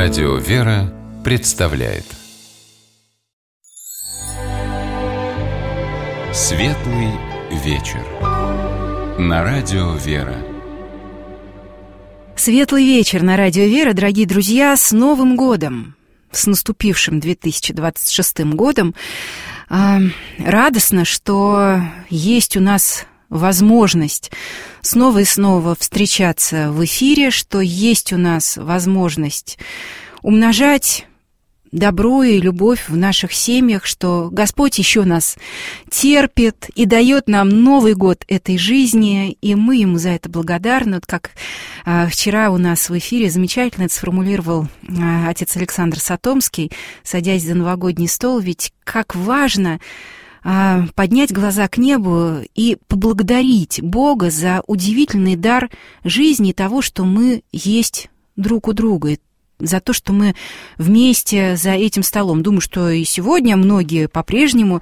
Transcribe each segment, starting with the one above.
Радио «Вера» представляет Светлый вечер на Радио «Вера». Светлый вечер на Радио «Вера», дорогие друзья, с Новым годом! С наступившим 2026 годом. Радостно, что есть у нас возможность снова и снова встречаться в эфире, что есть у нас возможность умножать добро и любовь в наших семьях, что Господь еще нас терпит и дает нам Новый год этой жизни, и мы Ему за это благодарны. Вот как вчера у нас в эфире замечательно это сформулировал отец Александр Сатомский, садясь за новогодний стол, ведь как важно поднять глаза к небу и поблагодарить Бога за удивительный дар жизни и того, что мы есть друг у друга, за то, что мы вместе за этим столом. Думаю, что и сегодня многие по-прежнему,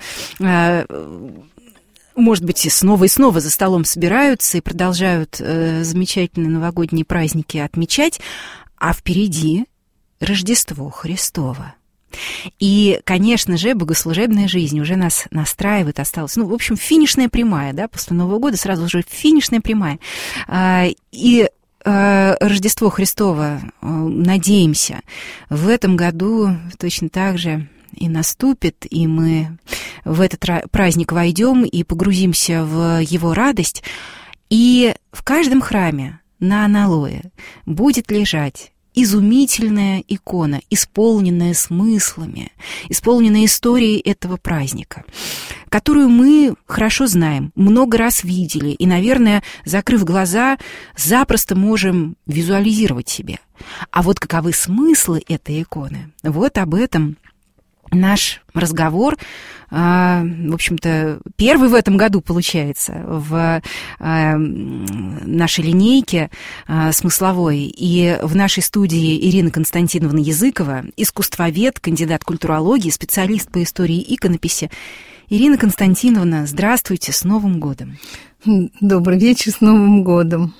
может быть, и снова за столом собираются и продолжают замечательные новогодние праздники отмечать, а впереди Рождество Христово. И, конечно же, богослужебная жизнь уже нас настраивает, осталась. В общем, финишная прямая, да, после Нового года сразу же финишная прямая. И Рождество Христово, надеемся, в этом году точно так же и наступит, и мы в этот праздник войдем и погрузимся в его радость. И в каждом храме на аналое будет лежать изумительная икона, исполненная смыслами, исполненная историей этого праздника, которую мы хорошо знаем, много раз видели и, наверное, закрыв глаза, запросто можем визуализировать себе. А вот каковы смыслы этой иконы? Вот об этом наш разговор, в общем-то, первый в этом году, получается, в нашей линейке смысловой. И в нашей студии Ирина Константиновна Языкова, искусствовед, кандидат культурологии, специалист по истории иконописи. Ирина Константиновна, здравствуйте, с Новым годом! Добрый вечер, с Новым годом!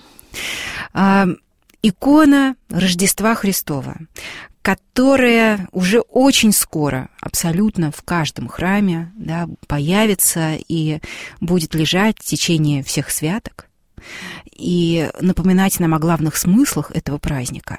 Икона Рождества Христова, которая уже очень скоро абсолютно в каждом храме, да, появится и будет лежать в течение всех святок и напоминать нам о главных смыслах этого праздника.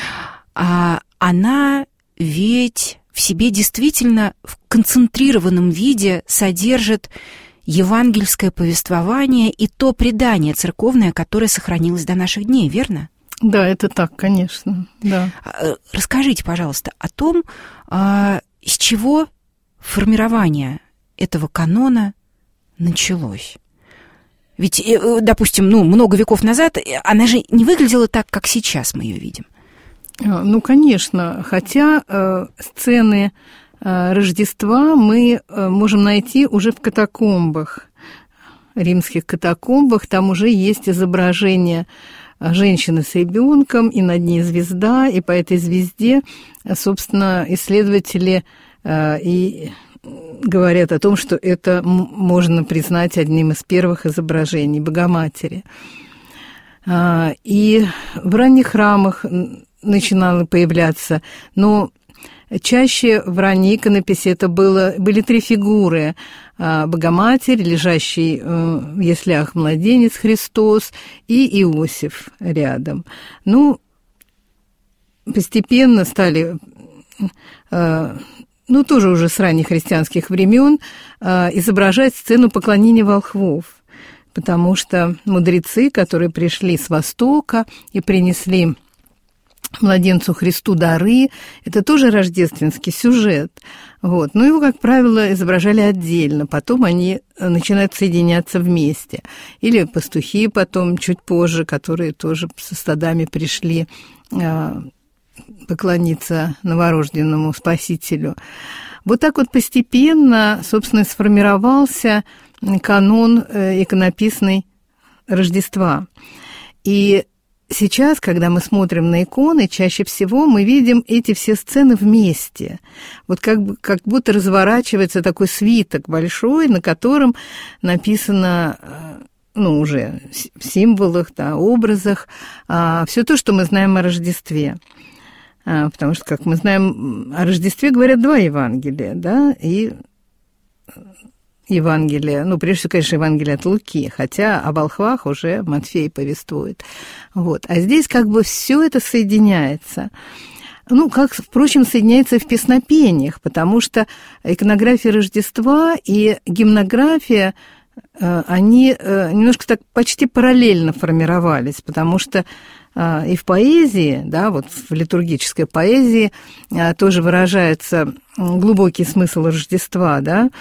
Она ведь в себе действительно в концентрированном виде содержит евангельское повествование и то предание церковное, которое сохранилось до наших дней, верно? Да, это так, конечно, да. Расскажите, пожалуйста, о том, с чего формирование этого канона началось. Ведь, допустим, много веков назад она же не выглядела так, как сейчас мы ее видим. Конечно, хотя сцены Рождества мы можем найти уже в катакомбах, римских катакомбах, там уже есть изображение женщины с ребенком, и над ней звезда, и по этой звезде, собственно, исследователи и говорят о том, что это можно признать одним из первых изображений Богоматери. И в ранних храмах начинало появляться, но чаще в ранней иконописи это были три фигуры: Богоматерь, лежащий в яслях младенец Христос, и Иосиф рядом. Постепенно стали, тоже уже с ранних христианских времен, изображать сцену поклонения волхвов, потому что мудрецы, которые пришли с Востока и принесли младенцу Христу дары, это тоже рождественский сюжет. Но его, как правило, изображали отдельно, потом они начинают соединяться вместе. Или пастухи потом, чуть позже, которые тоже со стадами пришли поклониться новорожденному Спасителю. Вот так вот постепенно, собственно, сформировался канон иконописный Рождества. И сейчас, когда мы смотрим на иконы, чаще всего мы видим эти все сцены вместе. Вот как будто разворачивается такой свиток большой, на котором написано, уже в символах, образах, все то, что мы знаем о Рождестве. потому что, как мы знаем, о Рождестве говорят два Евангелия, да, и Евангелие, прежде всего, конечно, Евангелие от Луки, хотя о волхвах уже Матфей повествует. Вот. А здесь как бы все это соединяется. Как, впрочем, соединяется в песнопениях, потому что иконография Рождества и гимнография, они немножко так почти параллельно формировались, потому что и в поэзии, да, вот в литургической поэзии тоже выражается глубокий смысл Рождества, да,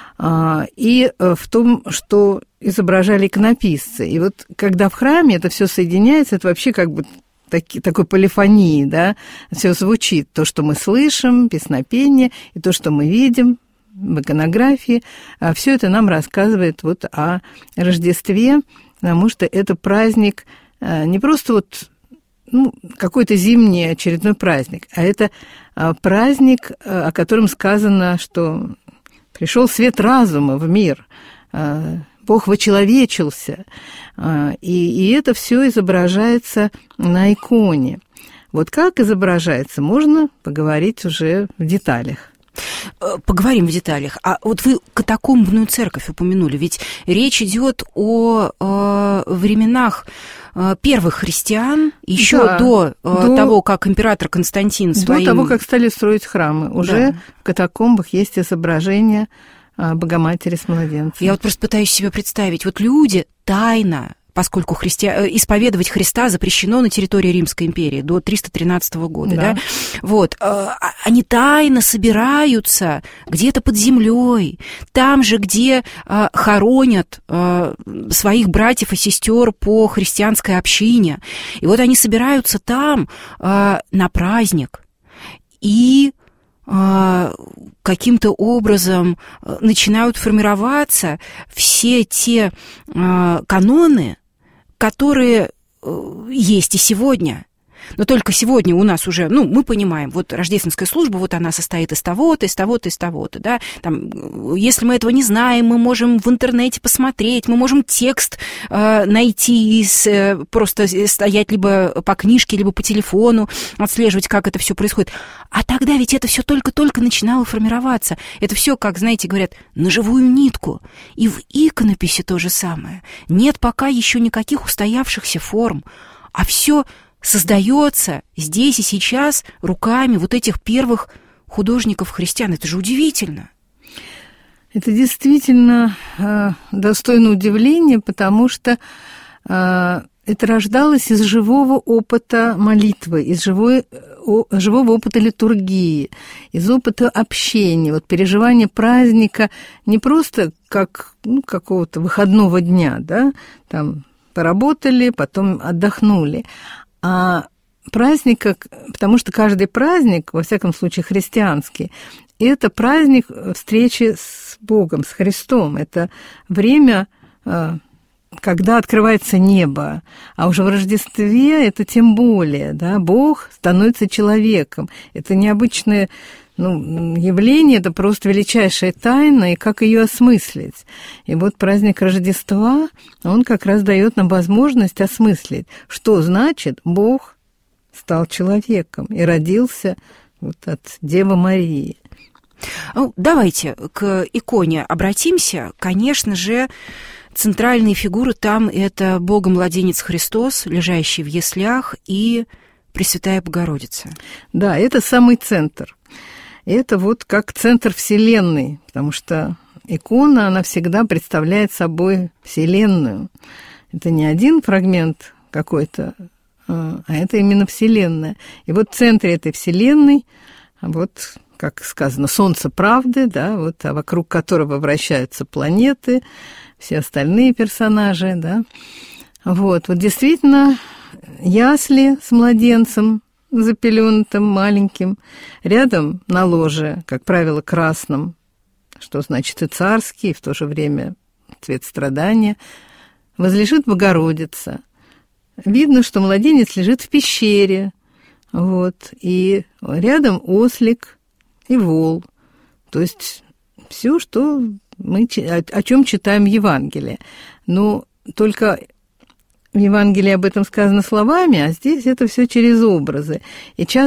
и в том, что изображали иконописцы. И вот когда в храме это все соединяется, это вообще как бы такой полифонии, да, все звучит, то, что мы слышим, песнопение, и то, что мы видим в иконографии, все это нам рассказывает вот о Рождестве, потому что это праздник не просто какой-то зимний очередной праздник, а это праздник, о котором сказано, что пришел свет разума в мир, Бог вочеловечился, и это все изображается на иконе. Вот как изображается, можно поговорить уже в деталях. Поговорим в деталях. А вот вы катакомбную церковь упомянули, ведь речь идет о временах первых христиан, еще до того, как император Константин своим... До того, как стали строить храмы. Уже в катакомбах есть изображение Богоматери с младенцем. Я вот просто пытаюсь себе представить, вот люди тайно, поскольку исповедовать Христа запрещено на территории Римской империи до 313 года, да? Вот, они тайно собираются где-то под землей, там же, где хоронят своих братьев и сестер по христианской общине. И вот они собираются там на праздник и каким-то образом начинают формироваться все те каноны, которые есть и сегодня. Но только сегодня у нас уже, мы понимаем, вот рождественская служба, вот она состоит из того-то, из того-то, из того-то, да, там, если мы этого не знаем, мы можем в интернете посмотреть, мы можем текст найти, просто стоять либо по книжке, либо по телефону, отслеживать, как это все происходит. А тогда ведь это все только-только начинало формироваться. Это все, как, знаете, говорят, на живую нитку. И в иконописи то же самое. Нет пока еще никаких устоявшихся форм, а все создается здесь и сейчас руками вот этих первых художников-христиан. Это же удивительно. Это действительно достойно удивления, потому что это рождалось из живого опыта молитвы, из живого опыта литургии, из опыта общения, вот переживания праздника не просто как какого-то выходного дня, да, там поработали, потом отдохнули, а праздника, потому что каждый праздник, во всяком случае христианский, это праздник встречи с Богом, с Христом. Это время, когда открывается небо. А уже в Рождестве это тем более, да, Бог становится человеком. Это необычное явление, это просто величайшая тайна, и как ее осмыслить. И вот праздник Рождества, он как раз дает нам возможность осмыслить, что значит Бог стал человеком и родился вот от Девы Марии. Давайте к иконе обратимся. Конечно же, центральные фигуры там – это Богомладенец Христос, лежащий в яслях, и Пресвятая Богородица. Да, это самый центр. Это вот как центр Вселенной, потому что икона, она всегда представляет собой Вселенную. Это не один фрагмент какой-то, а это именно Вселенная. И вот в центре этой Вселенной, вот, как сказано, солнце правды, да, вот, а вокруг которого вращаются планеты, все остальные персонажи, да. Вот действительно, ясли с младенцем, запеленутым, маленьким, рядом на ложе, как правило, красным, что значит и царский, и в то же время цвет страдания, возлежит Богородица. Видно, что младенец лежит в пещере, вот, и рядом ослик и вол. То есть все, что о чем читаем в Евангелии. Но только в Евангелии об этом сказано словами, а здесь это все через образы. И часто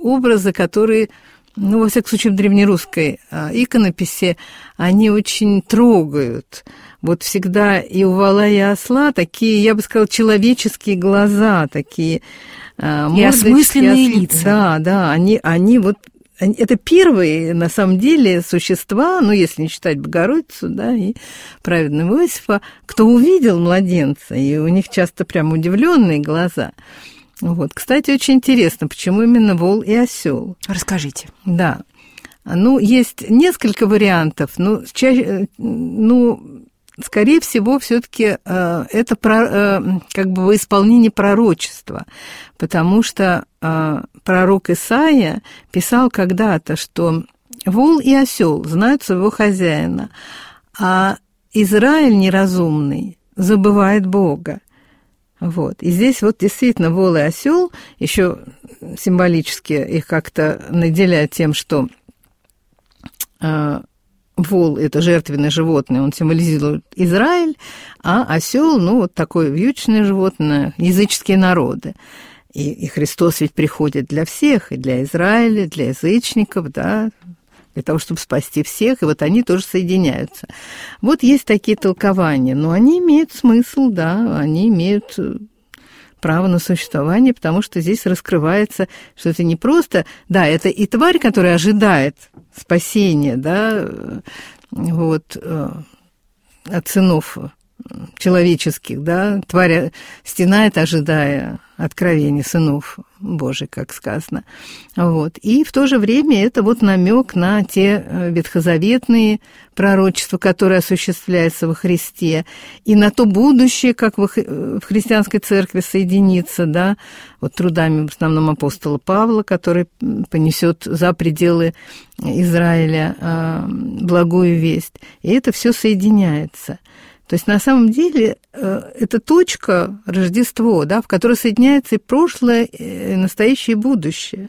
образы, которые, ну, во всяком случае, в древнерусской иконописи, они очень трогают. Вот всегда и у вола, и осла такие, я бы сказала, человеческие глаза, такие и осмысленные лица. Да, они вот... Это первые, на самом деле, существа, ну, если не считать Богородицу, да, и праведного Иосифа, кто увидел младенца, и у них часто прям удивленные глаза. Вот. Кстати, очень интересно, почему именно вол и осел. Расскажите. Да. Ну, есть несколько вариантов, но скорее всего, все-таки это как бы во исполнении пророчества, потому что пророк Исаия писал когда-то, что вол и осел знают своего хозяина, а Израиль неразумный забывает Бога. Вот. И здесь вот действительно вол и осел еще символически их как-то наделяют тем, что вол – это жертвенное животное, он символизирует Израиль, а осел, ну, вот такое вьючное животное, языческие народы. И Христос ведь приходит для всех, и для Израиля, для язычников, да, для того, чтобы спасти всех, и вот они тоже соединяются. Вот есть такие толкования, но они имеют смысл, да, они имеют право на существование, потому что здесь раскрывается, что это не просто, да, это и тварь, которая ожидает спасения, да, вот, от сынов человеческих, да, тварь стенает, ожидая откровения сынов Божьих, как сказано. Вот. И в то же время это вот намек на те ветхозаветные пророчества, которые осуществляются во Христе, и на то будущее, как в христианской церкви соединится, да, вот трудами в основном апостола Павла, который понесет за пределы Израиля благую весть. И это все соединяется. То есть на самом деле это точка Рождество, да, в которой соединяется и прошлое, и настоящее, и будущее.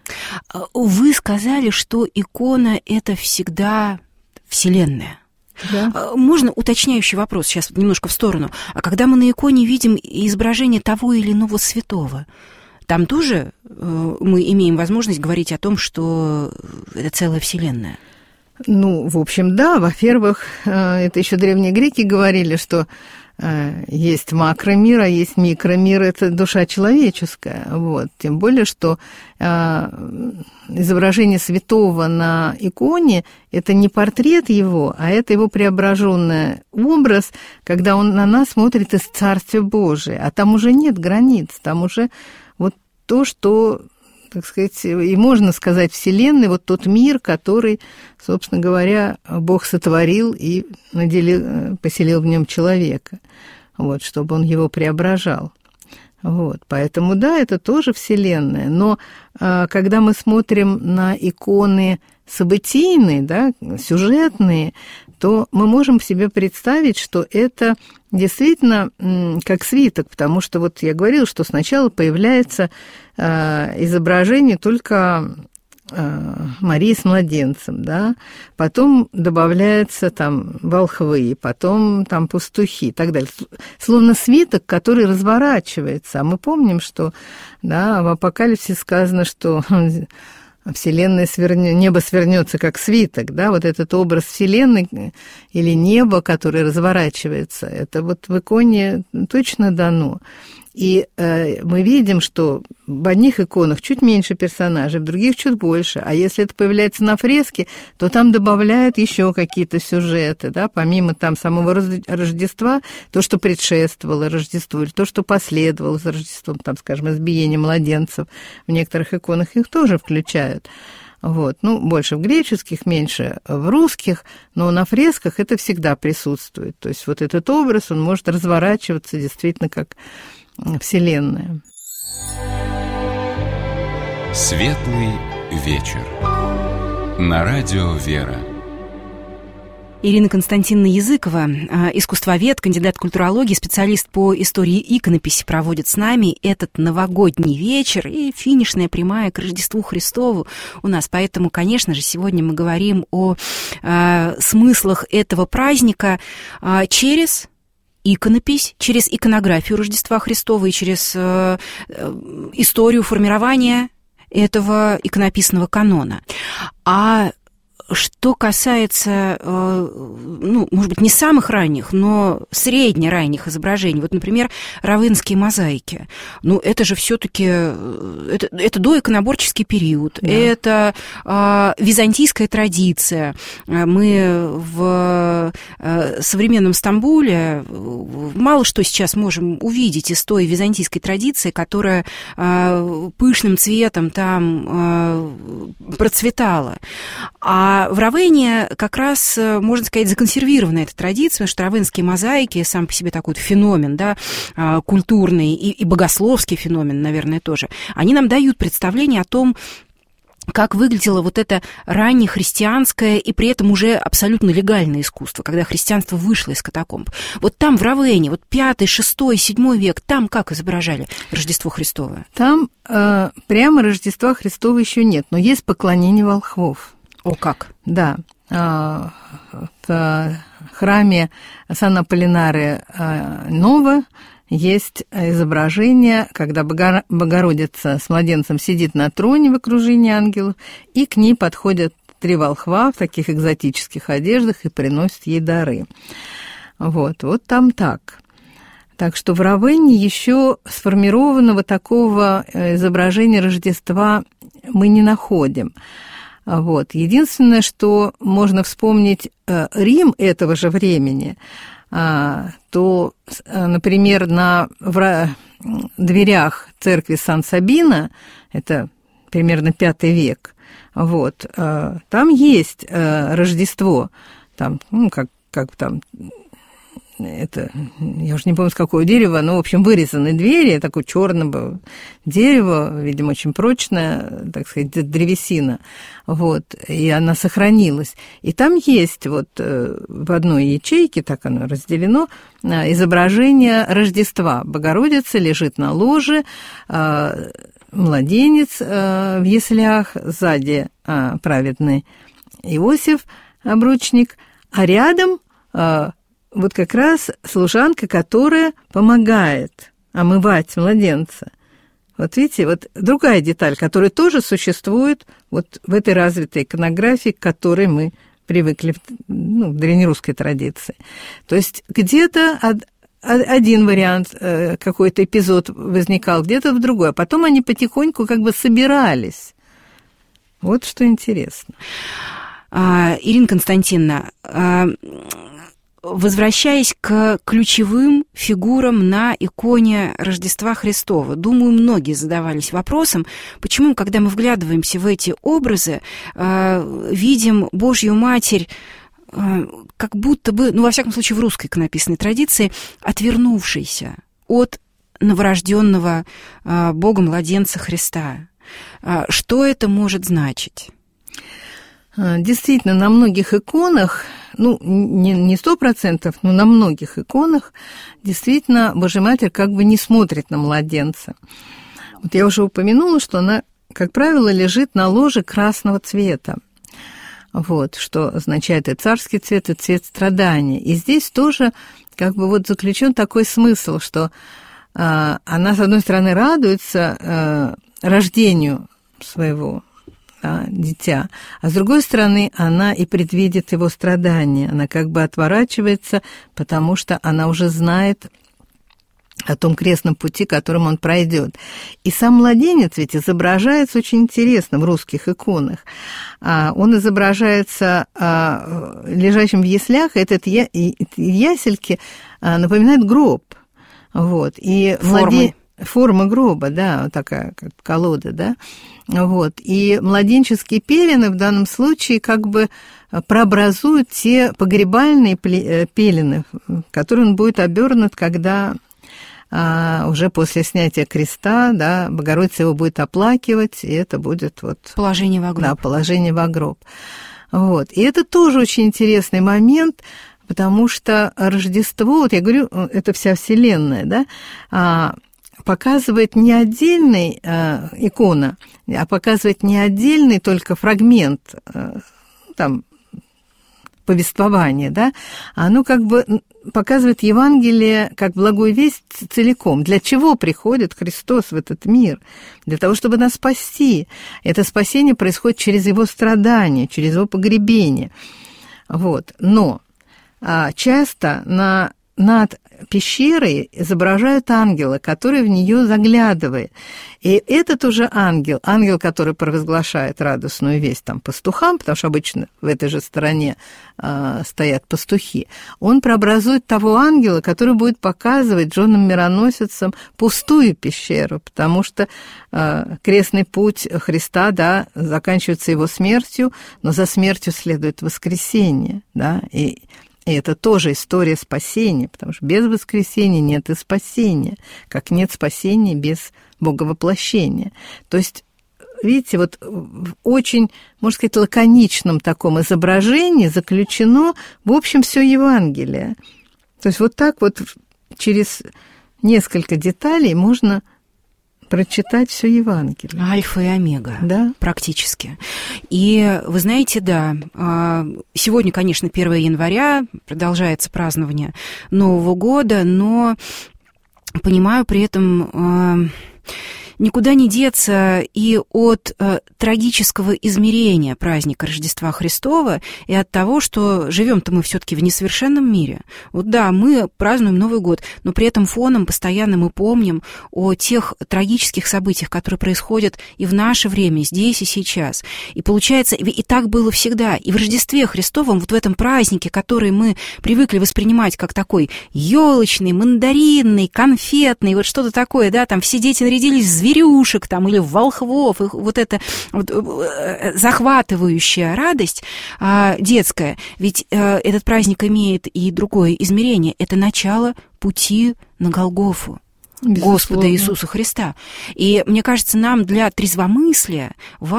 Вы сказали, что икона – это всегда Вселенная. Да. Можно уточняющий вопрос, сейчас немножко в сторону. А когда мы на иконе видим изображение того или иного святого, там тоже мы имеем возможность говорить о том, что это целая Вселенная? Ну, в общем, да. Во-первых, это еще древние греки говорили, что есть макромир, а есть микромир, это душа человеческая. Вот. Тем более, что изображение святого на иконе – это не портрет его, а это его преображенный образ, когда он на нас смотрит из Царствия Божия. А там уже нет границ, там уже вот то, что, так сказать, и можно сказать Вселенной, вот тот мир, который, собственно говоря, Бог сотворил и поселил в нем человека, вот, чтобы он его преображал. Вот, поэтому, да, это тоже Вселенная, но когда мы смотрим на иконы событийные, да, сюжетные, то мы можем себе представить, что это действительно как свиток, потому что вот я говорила, что сначала появляется изображение только Марии с младенцем, да, потом добавляются там волхвы, потом там пастухи и так далее. Словно свиток, который разворачивается. А мы помним, что, да, в Апокалипсисе сказано, что Вселенная небо свернется как свиток, да, вот этот образ Вселенной или неба, который разворачивается, это вот в иконе точно дано. И мы видим, что в одних иконах чуть меньше персонажей, в других чуть больше. А если это появляется на фреске, то там добавляют еще какие-то сюжеты, да, помимо там самого Рождества, то, что предшествовало Рождеству, или то, что последовало за Рождеством, там, скажем, избиение младенцев. В некоторых иконах их тоже включают. Вот. Ну, больше в греческих, меньше в русских, но на фресках это всегда присутствует. То есть вот этот образ, он может разворачиваться действительно как Вселенная. Светлый вечер. На радио «Вера». Ирина Константиновна Языкова, искусствовед, кандидат культурологии, специалист по истории иконописи, проводит с нами этот новогодний вечер и финишная прямая к Рождеству Христову у нас. Поэтому, конечно же, сегодня мы говорим о смыслах этого праздника через иконопись, через иконографию Рождества Христова и через историю формирования этого иконописного канона. А что касается, ну, может быть, не самых ранних, но средне-ранних изображений, вот, например, равенские мозаики, ну, это же все-таки это доиконоборческий период, да. Это византийская традиция. Мы в современном Стамбуле мало что сейчас можем увидеть из той византийской традиции, которая пышным цветом там процветала. А в Равенне как раз, можно сказать, законсервирована эта традиция, потому что равенские мозаики сам по себе такой феномен, да, культурный и богословский феномен, наверное, тоже. Они нам дают представление о том, как выглядело вот это раннехристианское и при этом уже абсолютно легальное искусство, когда христианство вышло из катакомб. Вот там, в Равенне, вот 5, 6, 7 век, там как изображали Рождество Христово? Там прямо Рождества Христова еще нет, но есть поклонение волхвов. О, как? Да. В храме Сан-Аполлинаре Ново есть изображение, когда Богородица с младенцем сидит на троне в окружении ангелов, и к ней подходят 3 волхва в таких экзотических одеждах и приносят ей дары. Вот там так. Так что в Равенне еще сформированного такого изображения Рождества мы не находим. Вот. Единственное, что можно вспомнить Рим этого же времени, то, например, в дверях церкви Сан-Сабино, это примерно V век, вот, там есть Рождество, там, ну, как там, это, я уже не помню, с какого дерева, но, в общем, вырезаны двери, такое черное дерево, видимо, очень прочное, так сказать, древесина, вот, и она сохранилась. И там есть вот в одной ячейке, так оно разделено, изображение Рождества. Богородица лежит на ложе, младенец в яслях, сзади праведный Иосиф, обручник, а рядом вот как раз служанка, которая помогает омывать младенца. Вот видите, вот другая деталь, которая тоже существует вот в этой развитой иконографии, к которой мы привыкли в древнерусской традиции. То есть где-то один вариант, какой-то эпизод возникал, где-то в другой, а потом они потихоньку как бы собирались. Вот что интересно. Ирина Константиновна, возвращаясь к ключевым фигурам на иконе Рождества Христова, думаю, многие задавались вопросом, почему, когда мы вглядываемся в эти образы, видим Божью Матерь как будто бы, ну, во всяком случае, в русской иконописной традиции, отвернувшейся от новорожденного Бога-младенца Христа. Что это может значить? Действительно, на многих иконах, ну, не 100%, но на многих иконах действительно Божья Матерь как бы не смотрит на младенца. Вот я уже упомянула, что она, как правило, лежит на ложе красного цвета. Вот, что означает и царский цвет, и цвет страдания. И здесь тоже как бы вот заключен такой смысл, что она, с одной стороны, радуется рождению своего дитя, а с другой стороны, она и предвидит его страдания. Она как бы отворачивается, потому что она уже знает о том крестном пути, которым он пройдет. И сам младенец ведь изображается очень интересно в русских иконах. Он изображается лежащим в яслях, этот ясельки напоминает гроб. Вот. И форма гроба, да, вот такая, как колода, да. Вот. И младенческие пелены в данном случае как бы прообразуют те погребальные пелены, которые он будет обернут, когда уже после снятия креста, да, Богородица его будет оплакивать, и это будет вот... Положение во гроб. Да, положение во гроб. Вот. И это тоже очень интересный момент, потому что Рождество, вот я говорю, это вся Вселенная, да, показывает не отдельный икона, а показывает не отдельный только фрагмент, там, повествование, да, оно как бы показывает Евангелие как благую весть целиком. Для чего приходит Христос в этот мир? Для того, чтобы нас спасти. Это спасение происходит через Его страдания, через Его погребение. Вот. Но часто над пещерой изображают ангела, который в нее заглядывает. И этот уже ангел, который провозглашает радостную весть там пастухам, потому что обычно в этой же стороне стоят пастухи, он прообразует того ангела, который будет показывать женам-мироносицам пустую пещеру, потому что крестный путь Христа, да, заканчивается его смертью, но за смертью следует воскресение, да, и это тоже история спасения, потому что без воскресения нет и спасения, как нет спасения без боговоплощения. То есть, видите, вот в очень, можно сказать, лаконичном таком изображении заключено, в общем, все Евангелие. То есть вот так вот через несколько деталей можно прочитать все Евангелие. Альфа и омега, да? Практически. И вы знаете, да, сегодня, конечно, 1 января, продолжается празднование Нового года, но понимаю при этом никуда не деться и от трагического измерения праздника Рождества Христова и от того, что живем-то мы все-таки в несовершенном мире. Вот да, мы празднуем Новый год, но при этом фоном постоянно мы помним о тех трагических событиях, которые происходят и в наше время, здесь и сейчас. И получается, и так было всегда. И в Рождестве Христовом, вот в этом празднике, который мы привыкли воспринимать как такой елочный, мандаринный, конфетный, вот что-то такое, да, там все дети нарядились в зверюшек там, или в волхвов, и вот эта вот захватывающая радость детская, ведь этот праздник имеет и другое измерение, это начало пути на Голгофу. Безусловно. Господа Иисуса Христа. И мне кажется, нам для трезвомыслия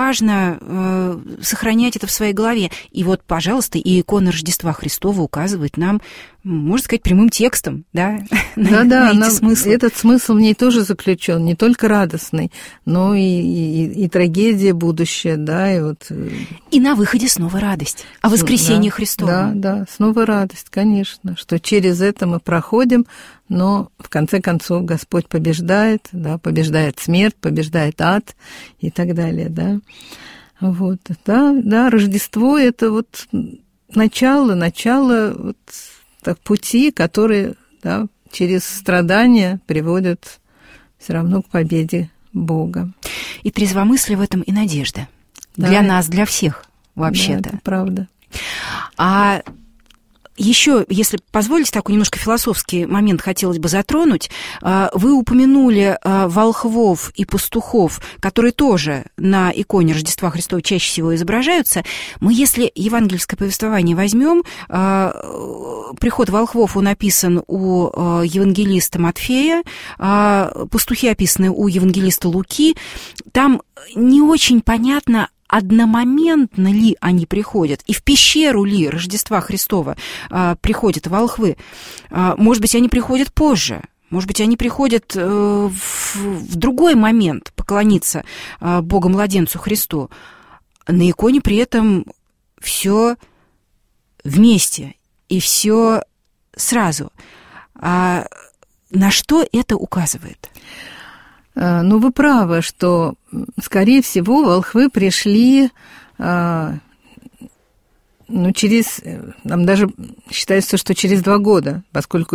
важно сохранять это в своей голове. И вот, пожалуйста, и икона Рождества Христова указывает нам, можно сказать, прямым текстом, да, на эти смыслы. Этот смысл в ней тоже заключен, не только радостный, но и трагедия будущая, да, и вот... И на выходе снова радость о воскресении Христова. Да, снова радость, конечно, что через это мы проходим, но в конце концов Господь побеждает, да, побеждает смерть, побеждает ад и так далее, да. Вот, да, Рождество – это вот начало вот пути, которые, да, через страдания приводят все равно к победе Бога. И трезвомыслие в этом и надежда. Да. Для нас, для всех, вообще-то. Да, это правда. А еще, если позволите, такой немножко философский момент хотелось бы затронуть. Вы упомянули волхвов и пастухов, которые тоже на иконе Рождества Христова чаще всего изображаются. Мы, если евангельское повествование возьмем, приход волхвов, он описан у евангелиста Матфея, пастухи описаны у евангелиста Луки. Там не очень понятно, одномоментно ли они приходят, и в пещеру ли Рождества Христова приходят волхвы. Может быть, они приходят позже, может быть, они приходят в другой момент поклониться Богу-младенцу Христу. На иконе при этом все вместе и все сразу. На что это указывает? Ну, вы правы, что, скорее всего, волхвы пришли, через, там даже считается, что через 2 года, поскольку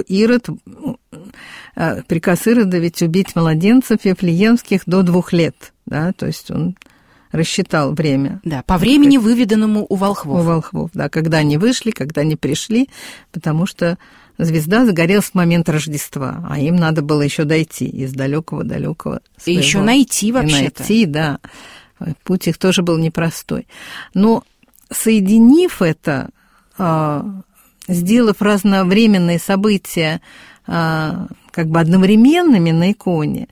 приказ Ирода ведь убить младенцев вифлеемских до 2 лет, да, то есть он рассчитал время. Да, по времени, выведанному у волхвов. У волхвов, да, когда они вышли, когда они пришли, потому что звезда загорелась в момент Рождества, а им надо было еще дойти из далекого-далекого своего. И еще найти вообще-то. Найти, да. Путь их тоже был непростой. Но соединив это, сделав разновременные события как бы одновременными на иконе,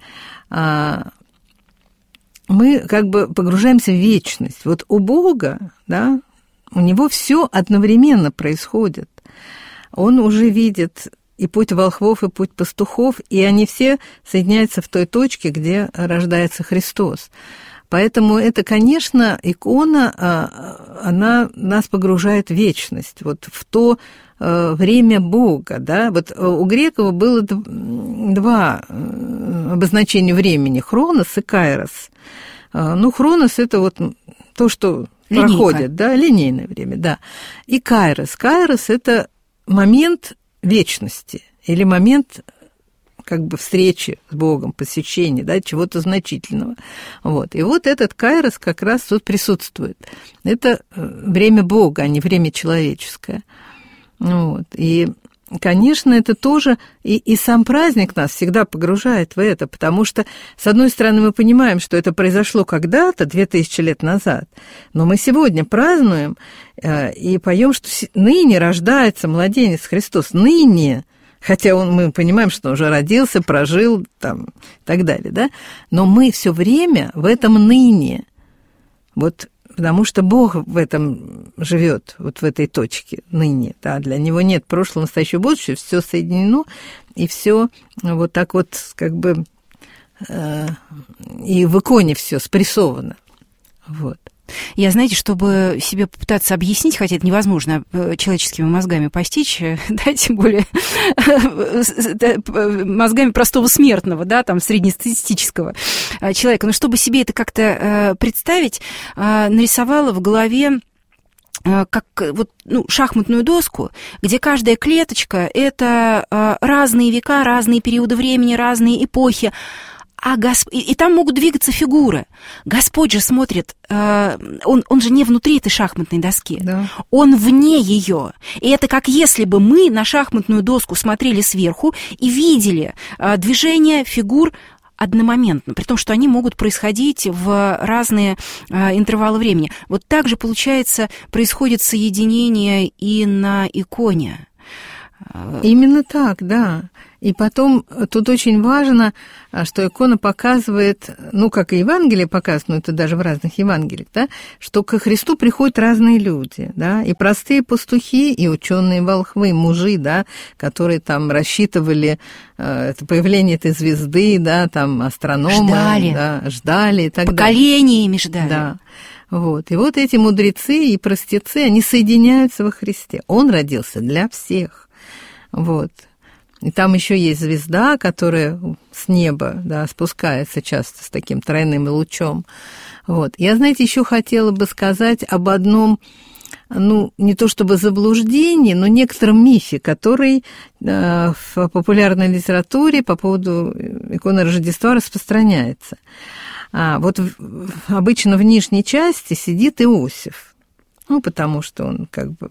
мы как бы погружаемся в вечность. Вот у Бога, да, у него все одновременно происходит. Он уже видит и путь волхвов, и путь пастухов, и они все соединяются в той точке, где рождается Христос. Поэтому это, конечно, икона, она нас погружает в вечность, вот в то время Бога, да. Вот у греков было два обозначения времени – хронос и кайрос. Ну, хронос – это вот то, что проходит, да, линейное время, да. И кайрос. Кайрос – это момент вечности или момент как бы встречи с Богом, посещения, да, чего-то значительного. Вот. И вот этот кайрос как раз тут присутствует. Это время Бога, а не время человеческое. Вот. И, конечно, это тоже и сам праздник нас всегда погружает в это, потому что, с одной стороны, мы понимаем, что это произошло когда-то, 2000 лет назад, но мы сегодня празднуем и поем, что ныне рождается младенец Христос, ныне, хотя мы понимаем, что он уже родился, прожил там, и так далее, да, но мы все время в этом ныне, вот. Потому что Бог в этом живет, вот в этой точке ныне. Да, для него нет прошлого, настоящего, будущего, все соединено, и все вот так вот как бы и в иконе все спрессовано. Вот. Я, знаете, чтобы себе попытаться объяснить, хотя это невозможно человеческими мозгами постичь, да, тем более мозгами простого смертного, да, там, среднестатистического человека, но чтобы себе это как-то представить, нарисовала в голове как вот, ну, шахматную доску, где каждая клеточка – это разные века, разные периоды времени, разные эпохи. И там могут двигаться фигуры. Господь же смотрит, он же не внутри этой шахматной доски, да. Он вне ее. И это как если бы мы на шахматную доску смотрели сверху и видели движение фигур одномоментно, при том, что они могут происходить в разные интервалы времени. Вот так же, получается, происходит соединение и на иконе. Именно так, да. И потом тут очень важно, что икона показывает, ну, как и Евангелие показывает, но это даже в разных Евангелиях, да, что ко Христу приходят разные люди, да, и простые пастухи, и ученые волхвы, мужи, да, которые там рассчитывали это появление этой звезды, да, там астрономы, ждали и так далее. Поколениями ждали. Да. Вот. И вот эти мудрецы и простецы, они соединяются во Христе. Он родился для всех. Вот. И там еще есть звезда, которая с неба, да, спускается часто с таким тройным лучом. Вот. Я, знаете, еще хотела бы сказать об одном, ну, не то чтобы заблуждении, но некотором мифе, который в популярной литературе по поводу иконы Рождества распространяется. Вот обычно в нижней части сидит Иосиф, ну, потому что он как бы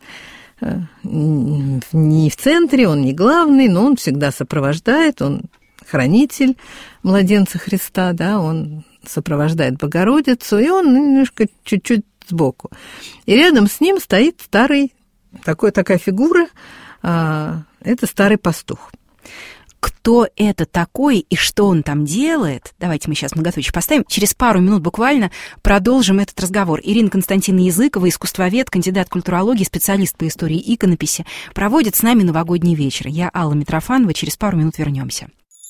не в центре, он не главный, но он всегда сопровождает, он хранитель младенца Христа, да, он сопровождает Богородицу, и он немножко чуть-чуть сбоку. И рядом с ним стоит такая фигура, это старый пастух. Кто это такой и что он там делает, давайте мы сейчас многоточие поставим, через пару минут буквально продолжим этот разговор. Ирина Константиновна Языкова, искусствовед, кандидат культурологии, специалист по истории иконописи, проводит с нами новогодний вечер. Я Алла Митрофанова, через пару минут вернемся.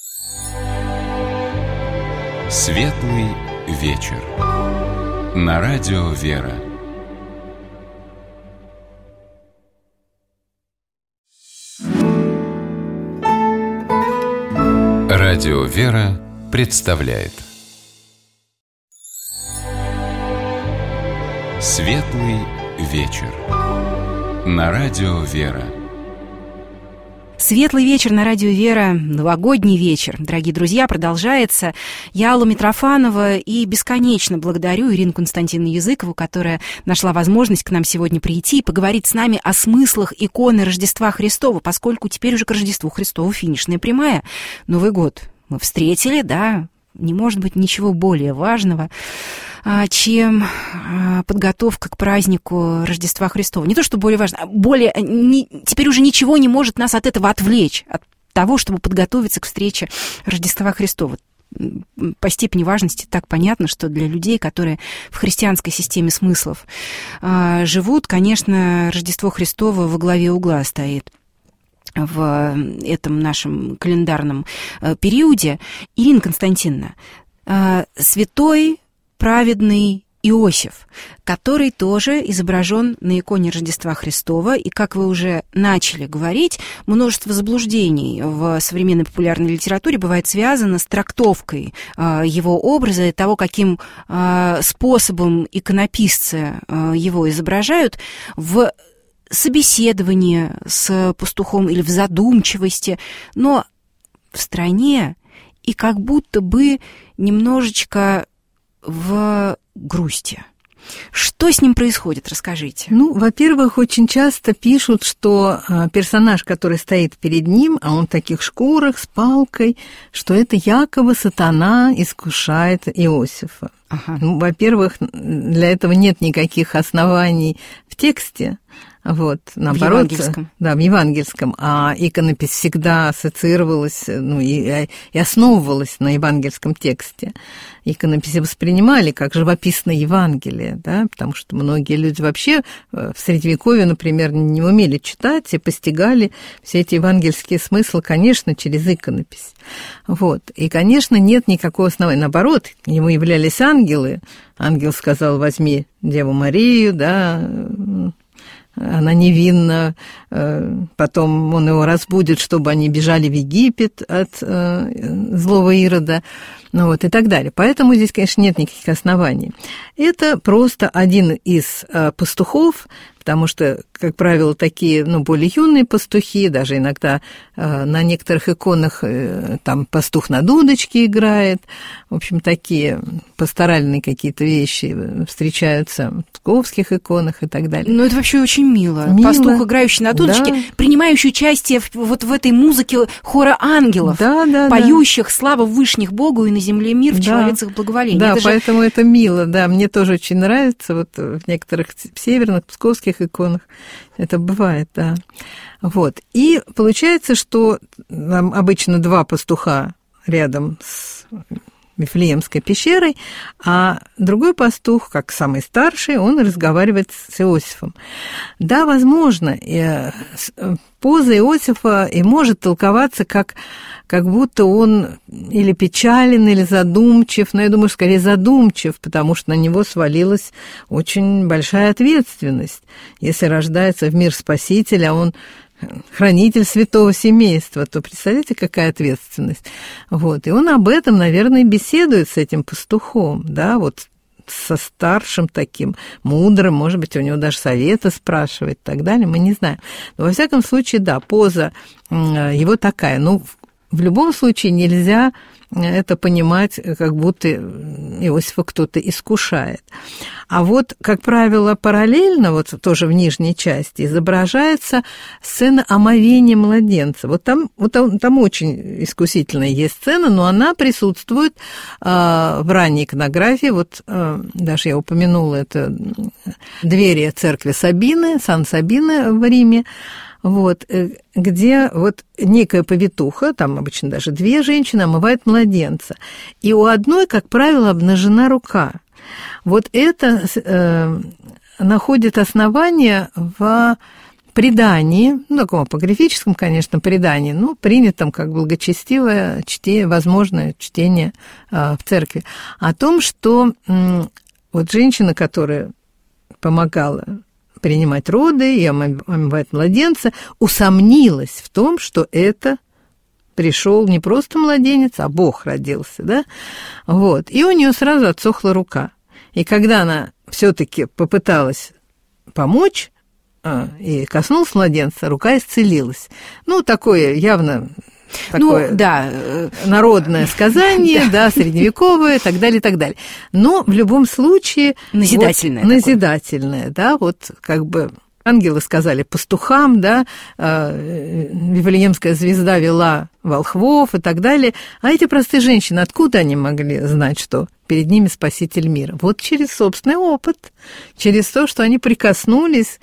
Светлый вечер. На радио «Вера». Радио «Вера» представляет Светлый вечер. На радио «Вера». Светлый вечер на радио «Вера», новогодний вечер. Дорогие друзья, продолжается. Я Алла Митрофанова и бесконечно благодарю Ирину Константиновну Языкову, которая нашла возможность к нам сегодня прийти и поговорить с нами о смыслах иконы Рождества Христова, поскольку теперь уже к Рождеству Христову финишная прямая. Новый год мы встретили, да, не может быть ничего более важного, чем подготовка к празднику Рождества Христова. Не то, что более важно, а теперь уже ничего не может нас от этого отвлечь, от того, чтобы подготовиться к встрече Рождества Христова. По степени важности так понятно, что для людей, которые в христианской системе смыслов живут, конечно, Рождество Христово во главе угла стоит в этом нашем календарном периоде. Ирина Константиновна, святой праведный Иосиф, который тоже изображен на иконе Рождества Христова. И, как вы уже начали говорить, множество заблуждений в современной популярной литературе бывает связано с трактовкой его образа и того, каким способом иконописцы его изображают в собеседовании с пастухом или в задумчивости, но в стране и как будто бы немножечко в грусти. Что с ним происходит, расскажите. Ну, во-первых, очень часто пишут, что персонаж, который стоит перед ним, а он в таких шкурах с палкой, что это якобы сатана искушает Иосифа. Ага. Ну, во-первых, для этого нет никаких оснований в тексте. Вот, наоборот, в евангельском. Да, в евангельском. А иконопись всегда ассоциировалась, ну, и основывалась на евангельском тексте. Иконописи воспринимали как живописное Евангелие, да, потому что многие люди вообще в Средневековье, например, не умели читать и постигали все эти евангельские смыслы, конечно, через иконопись. Вот. И, конечно, нет никакого основания. Наоборот, ему являлись ангелы. Ангел сказал: возьми Деву Марию, да, она невинна, потом он его разбудит, чтобы они бежали в Египет от злого Ирода, ну вот, и так далее. Поэтому здесь, конечно, нет никаких оснований. Это просто один из пастухов, потому что, как правило, такие, ну, более юные пастухи, даже иногда на некоторых иконах там пастух на дудочке играет, в общем, такие пасторальные какие-то вещи встречаются в псковских иконах и так далее. Ну, это вообще очень мило. Пастух, играющий на дудочке, да, принимающий участие вот в этой музыке хора ангелов, да, поющих слава вышних Богу и на земле мир в человецах благоволения. Да, поэтому это мило, да, мне тоже очень нравится, вот в некоторых северных, псковских иконах это бывает, да. Вот. И получается, что нам обычно два пастуха рядом с Вифлеемской пещерой, а другой пастух, как самый старший, он разговаривает с Иосифом. Да, возможно, поза Иосифа и может толковаться как будто он или печален, или задумчив, но я думаю, скорее задумчив, потому что на него свалилась очень большая ответственность. Если рождается в мир Спаситель, а он хранитель святого семейства, то представляете, какая ответственность. Вот. И он об этом, наверное, беседует с этим пастухом, да, вот со старшим таким, мудрым, может быть, у него даже совета спрашивает и так далее, мы не знаем. Но, во всяком случае, да, поза его такая. Ну, в любом случае нельзя это понимать, как будто Иосифа кто-то искушает. А вот, как правило, параллельно, вот тоже в нижней части, изображается сцена омовения младенца. Вот там очень искусительная есть сцена, но она присутствует в ранней иконографии. Вот даже я упомянула, это двери церкви Сабины, Сан-Сабины в Риме. Вот, где вот некая повитуха, там обычно даже две женщины, омывает младенца. И у одной, как правило, обнажена рука. Вот это находит основание в предании, ну, таком апокрифическом, конечно, предании, но принятом как благочестивое чтение, возможное чтение в церкви, о том, что вот женщина, которая помогала принимать роды и омывать младенца, усомнилась в том, что это пришел не просто младенец, а Бог родился, да? Вот. И у нее сразу отсохла рука. И когда она все-таки попыталась помочь и коснулась младенца, рука исцелилась. Ну, такое явно... Такое, ну, да, народное сказание, да, средневековое, и так далее, и так далее. Но в любом случае... Назидательное. Вот, назидательное, да, вот как бы ангелы сказали пастухам, да, Вифлеемская звезда вела волхвов и так далее. А эти простые женщины, откуда они могли знать, что перед ними Спаситель мира? Вот через собственный опыт, через то, что они прикоснулись,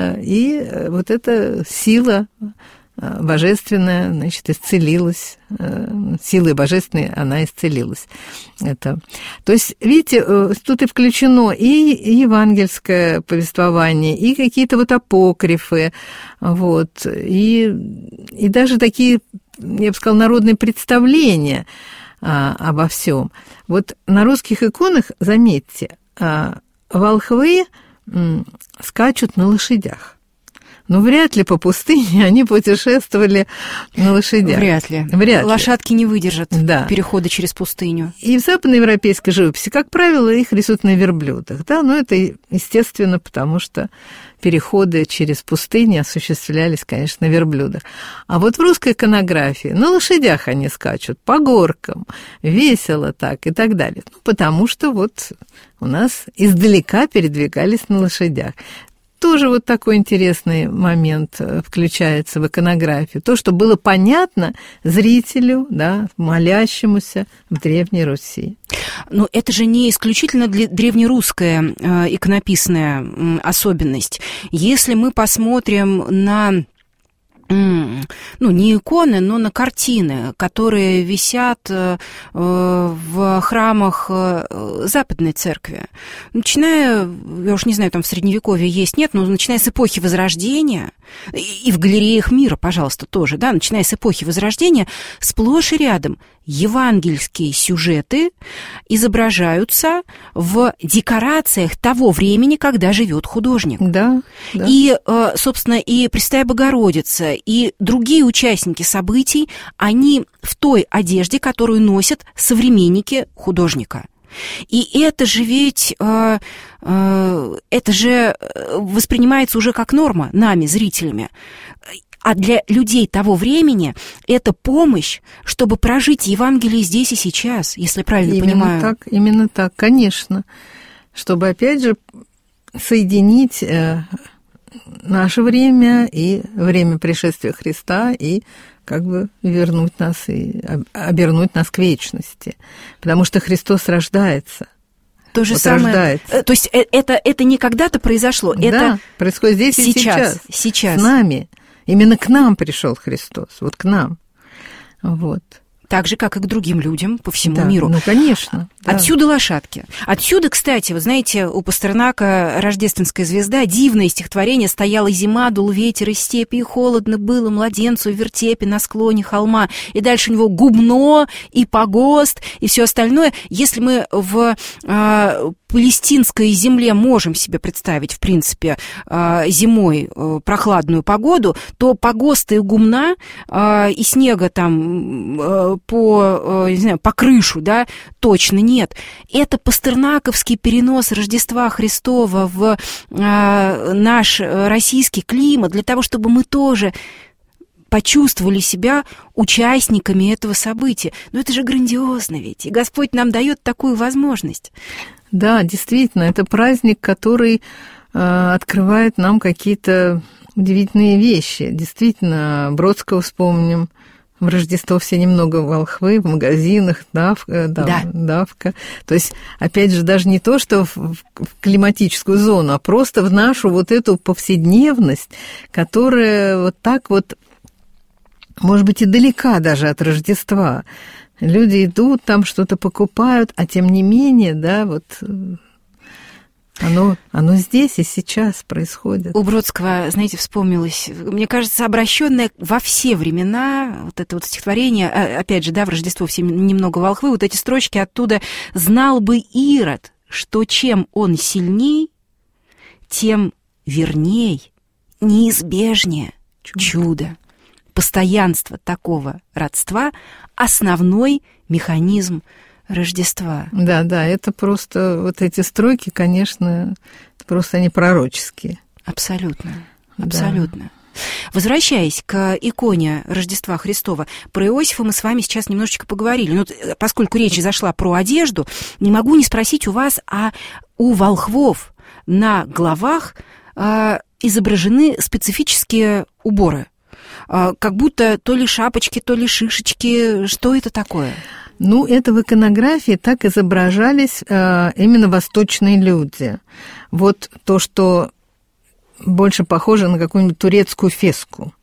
и вот эта сила божественная, значит, исцелилась, силой божественной она исцелилась. Это. То есть, видите, тут и включено и евангельское повествование, и какие-то вот апокрифы, вот, и даже такие, я бы сказала, народные представления. обо всем. Вот на русских иконах, заметьте, волхвы скачут на лошадях. Но вряд ли по пустыне они путешествовали на лошадях. Вряд ли. Лошадки не выдержат перехода через пустыню. И в западноевропейской живописи, как правило, их рисуют на верблюдах. Да? Но это естественно, потому что переходы через пустыни осуществлялись, конечно, на верблюдах. А вот в русской иконографии на лошадях они скачут, по горкам, весело так и так далее. Ну, потому что вот у нас издалека передвигались на лошадях. Тоже вот такой интересный момент включается в иконографию. То, что было понятно зрителю, да, молящемуся в Древней Руси. Но это же не исключительно древнерусская иконописная особенность. Если мы посмотрим на... не иконы, но на картины, которые висят в храмах Западной Церкви. Начиная, я уж не знаю, там в Средневековье есть, нет, но начиная с эпохи Возрождения, и в галереях мира, пожалуйста, тоже, да, начиная с эпохи Возрождения, сплошь и рядом евангельские сюжеты изображаются в декорациях того времени, когда живет художник. Да. И, собственно, и Пресвятая Богородица, и другие участники событий, они в той одежде, которую носят современники художника. И это же ведь, это же воспринимается уже как норма нами, зрителями. А для людей того времени это помощь, чтобы прожить Евангелие здесь и сейчас, если правильно понимаю. Именно так, конечно. Чтобы, опять же, соединить наше время и время пришествия Христа и как бы вернуть нас и обернуть нас к вечности. Потому что Христос рождается. То же самое. Рождается. То есть это не когда-то произошло, это происходит здесь и сейчас. С нами. Именно к нам пришел Христос, вот к нам. Вот. Так же, как и к другим людям по всему миру. Ну, конечно. Отсюда лошадки. Отсюда, кстати, вы знаете, у Пастернака «Рождественская звезда» дивное стихотворение: «Стояла зима, дул ветер из степи, и холодно было младенцу в вертепе на склоне холма». И дальше у него гумно, и погост, и все остальное. Если мы в палестинской земле можем себе представить, в принципе, зимой прохладную погоду, то погоста и гумна, и снега там по крышу, да, точно нет. Это пастернаковский перенос Рождества Христова в наш российский климат для того, чтобы мы тоже почувствовали себя участниками этого события. Но это же грандиозно ведь, и Господь нам дает такую возможность. Да, действительно, это праздник, который открывает нам какие-то удивительные вещи. Действительно, Бродского вспомним. В Рождество все немного волхвы, в магазинах, давка. То есть, опять же, даже не то, что в климатическую зону, а просто в нашу вот эту повседневность, которая вот так вот, может быть, и далека даже от Рождества. Люди идут, там что-то покупают, а тем не менее, да, вот... Оно здесь и сейчас происходит. У Бродского, знаете, вспомнилось, мне кажется, обращенное во все времена вот это вот стихотворение, опять же, да, в Рождество все немного волхвы, вот эти строчки оттуда: «Знал бы Ирод, что чем он сильней, тем верней, неизбежнее чудо. Постоянство такого родства — основной механизм Рождества». Да, это просто, вот эти строки, конечно, просто они пророческие. Абсолютно. Возвращаясь к иконе Рождества Христова, про Иосифа мы с вами сейчас немножечко поговорили. Но поскольку речь зашла про одежду, не могу не спросить у вас, а у волхвов на головах изображены специфические уборы. Как будто то ли шапочки, то ли шишечки. Что это такое? Ну, это в иконографии так изображались именно восточные люди. Вот то, что больше похоже на какую-нибудь турецкую феску.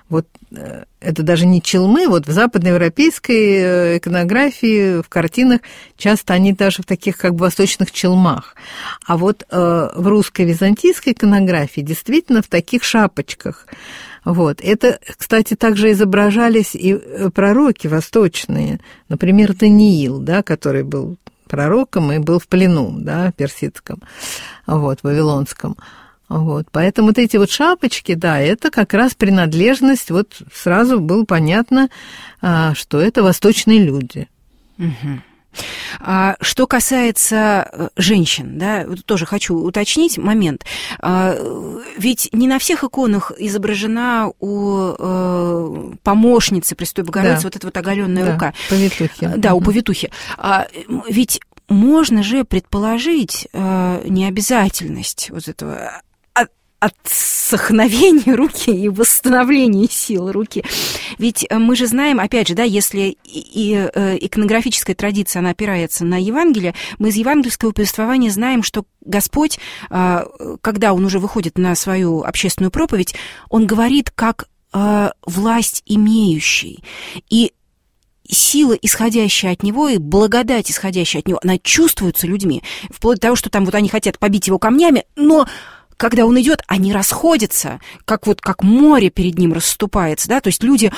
вот это даже не челмы, вот в западноевропейской иконографии, в картинах часто они даже в таких как бы восточных челмах. А вот в русской византийской иконографии действительно в таких шапочках. Вот. Это, кстати, также изображались и пророки восточные, например, Даниил, да, который был пророком и был в плену, да, персидском, вот, вавилонском. Вот. Поэтому вот эти вот шапочки, да, это как раз принадлежность, вот сразу было понятно, что это восточные люди. Угу. Что касается женщин, да, тоже хочу уточнить момент. Ведь не на всех иконах изображена у помощницы Пресвятой Богородицы, да, вот эта вот оголенная рука. Повитухи. Да, у повитухи. Ведь можно же предположить необязательность вот этого отсохновения руки и восстановления сил руки. Ведь мы же знаем, опять же, да, если и иконографическая традиция, она опирается на Евангелие, мы из евангельского повествования знаем, что Господь, когда Он уже выходит на свою общественную проповедь, Он говорит как власть имеющий. И сила, исходящая от него, и благодать, исходящая от него, она чувствуется людьми, вплоть до того, что там вот они хотят побить его камнями, но когда он идет, они расходятся, как море перед ним расступается, да, то есть люди,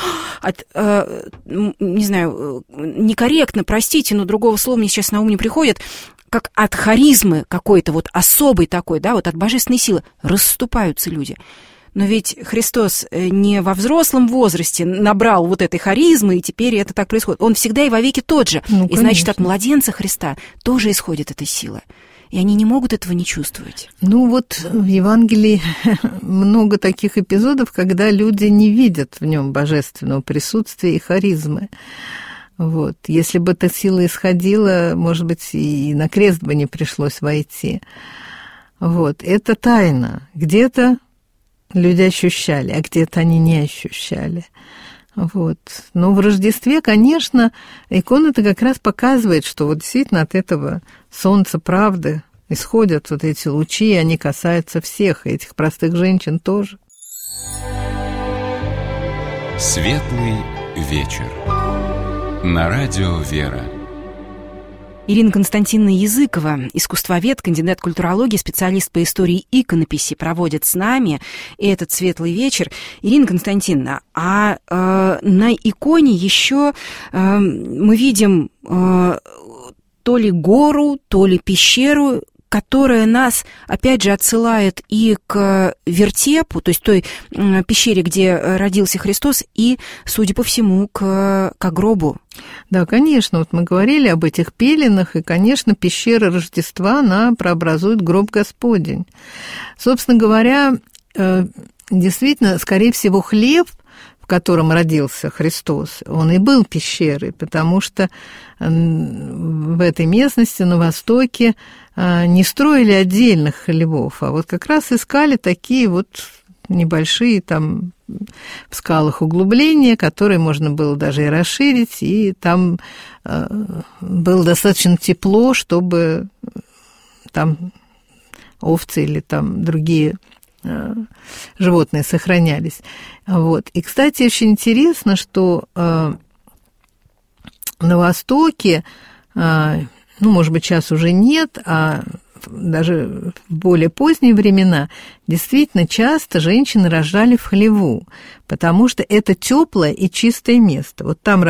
не знаю, некорректно, простите, но другого слова мне сейчас на ум не приходит, как от харизмы какой-то вот особой такой, да, вот от божественной силы расступаются люди. Но ведь Христос не во взрослом возрасте набрал вот этой харизмы, и теперь это так происходит. Он всегда и вовеки тот же. И значит, от младенца Христа тоже исходит эта сила. И они не могут этого не чувствовать. Ну вот в Евангелии много таких эпизодов, когда люди не видят в нем божественного присутствия и харизмы. Вот. Если бы эта сила исходила, может быть, и на крест бы не пришлось войти. Вот. Это тайна. Где-то люди ощущали, а где-то они не ощущали. Вот. Но в Рождестве, конечно, икона-то как раз показывает, что вот действительно от этого солнца правды исходят вот эти лучи, и они касаются всех, и этих простых женщин тоже. Светлый вечер. На радио «Вера». Ирина Константиновна Языкова, искусствовед, кандидат культурологии, специалист по истории иконописи, проводит с нами этот светлый вечер. Ирина Константиновна, на иконе еще мы видим то ли гору, то ли пещеру, которая нас, опять же, отсылает и к вертепу, то есть той пещере, где родился Христос, и, судя по всему, к гробу. Да, конечно, вот мы говорили об этих пеленах, и, конечно, пещера Рождества, она прообразует гроб Господень. Собственно говоря, действительно, скорее всего, хлеб, в котором родился Христос, он и был пещерой, потому что в этой местности, на Востоке, не строили отдельных хлевов, а вот как раз искали такие вот небольшие там в скалах углубления, которые можно было даже и расширить, и там было достаточно тепло, чтобы там овцы или там другие животные сохранялись. Вот. И, кстати, очень интересно, что на Востоке, может быть, сейчас уже нет, а даже в более поздние времена действительно часто женщины рожали в хлеву, потому что это теплое и чистое место. Вот там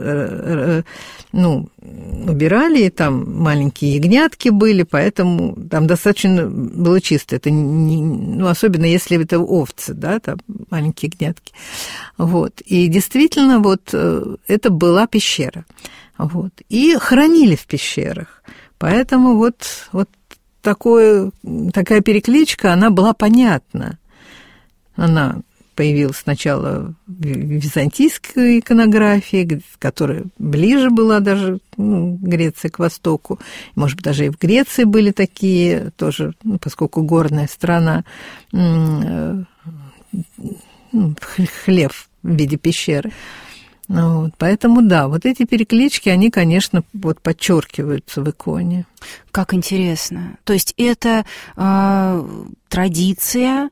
убирали, и там маленькие ягнятки были, поэтому там достаточно было чисто. Это особенно если это овцы, да, там маленькие ягнятки. Вот. И действительно, вот это была пещера. Вот. И хранили в пещерах. Поэтому вот такая перекличка, она была понятна. Она появилась сначала в византийской иконографии, которая ближе была даже Греции к востоку. Может быть, даже и в Греции были такие тоже, поскольку горная страна, хлев в виде пещеры. Вот, поэтому, да, вот эти переклички, они, конечно, вот подчеркиваются в иконе. Как интересно. То есть это традиция,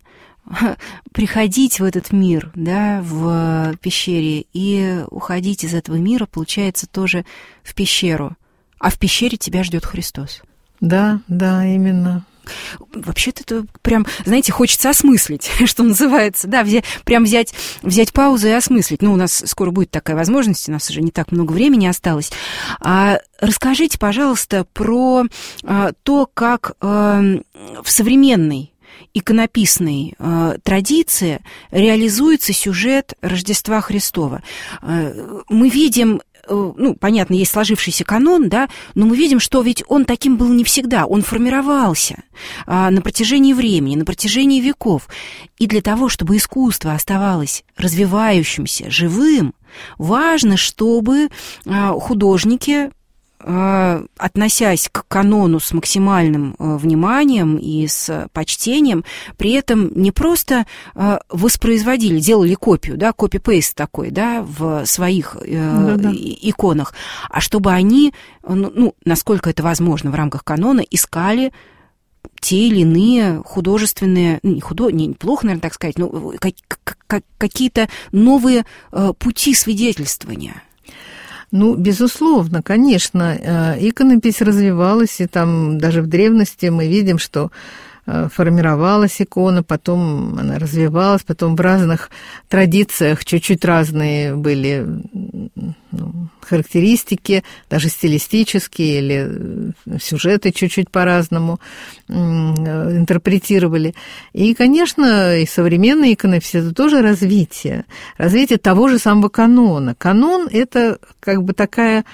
приходить в этот мир, да, в пещере, и уходить из этого мира, получается, тоже в пещеру. А в пещере тебя ждет Христос. Да, именно. Вообще-то это прям, знаете, хочется осмыслить, что называется, да, прям взять паузу и осмыслить. Ну, у нас скоро будет такая возможность, у нас уже не так много времени осталось. Расскажите, пожалуйста, про то, как в современной иконописной традиции реализуется сюжет Рождества Христова. Мы видим, ну, понятно, есть сложившийся канон, да, но мы видим, что ведь он таким был не всегда, он формировался на протяжении времени, на протяжении веков. И для того, чтобы искусство оставалось развивающимся, живым, важно, чтобы художники, относясь к канону с максимальным вниманием и с почтением, при этом не просто воспроизводили, делали копию, да, копи-пейст такой, да, в своих иконах, а чтобы они, ну, насколько это возможно в рамках канона, искали те или иные художественные, неплохо, наверное, так сказать, но какие-то новые пути свидетельствования. Ну, безусловно, конечно, иконопись развивалась, и там даже в древности мы видим, что формировалась икона, потом она развивалась, потом в разных традициях чуть-чуть разные были характеристики, даже стилистические, или сюжеты чуть-чуть по-разному интерпретировали. И, конечно, и современная иконопись – это тоже развитие того же самого канона. Канон – это как бы такое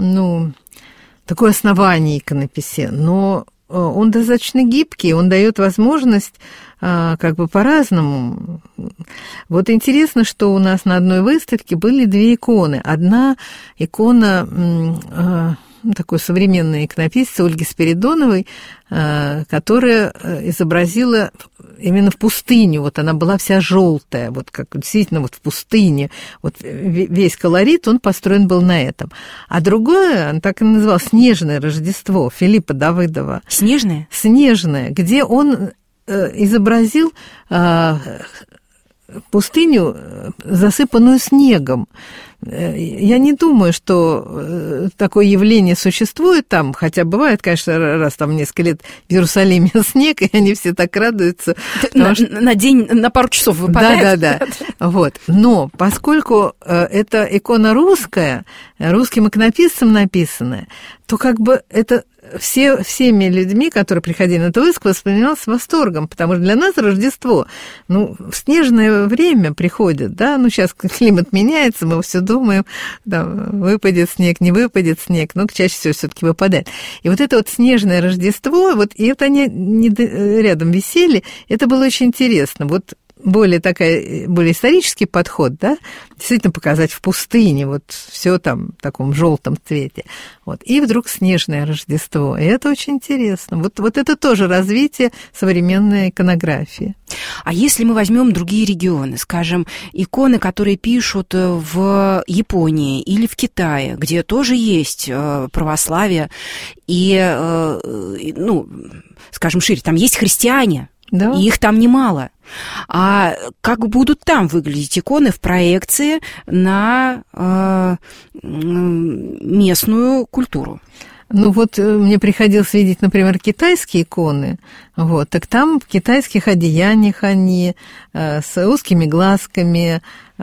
основание иконописи, но он достаточно гибкий, он дает возможность как бы по-разному. Вот интересно, что у нас на одной выставке были две иконы. Одна икона такой современной иконописцы Ольги Спиридоновой, которая изобразила именно в пустыню. Вот она была вся желтая, вот как действительно вот в пустыне. Вот весь колорит, он построен был на этом. А другое, он так и называл, «Снежное Рождество» Филиппа Давыдова. Снежное? Снежное, где он изобразил пустыню, засыпанную снегом. Я не думаю, что такое явление существует там, хотя бывает, конечно, раз там несколько лет в Иерусалиме снег, и они все так радуются. На день, на пару часов выпадает. Да. Вот. Но поскольку это икона русская, русским иконописцем написанная, то как бы это всеми людьми, которые приходили на эту выставку, воспринималось с восторгом, потому что для нас Рождество, в снежное время приходит, да, сейчас климат меняется, мы все думаем, да, выпадет снег, не выпадет снег, но чаще всего все-таки выпадает. И вот это вот снежное Рождество, вот, и это они рядом висели, это было очень интересно, вот. Более исторический подход, да, действительно показать в пустыне, вот все там в таком желтом цвете. Вот. И вдруг снежное Рождество. И это очень интересно. Вот это тоже развитие современной иконографии. А если мы возьмем другие регионы, скажем, иконы, которые пишут в Японии или в Китае, где тоже есть православие, и, скажем шире, там есть христиане, да. И их там немало. А как будут там выглядеть иконы в проекции на местную культуру? Мне приходилось видеть, например, китайские иконы, так там в китайских одеяниях они с узкими глазками,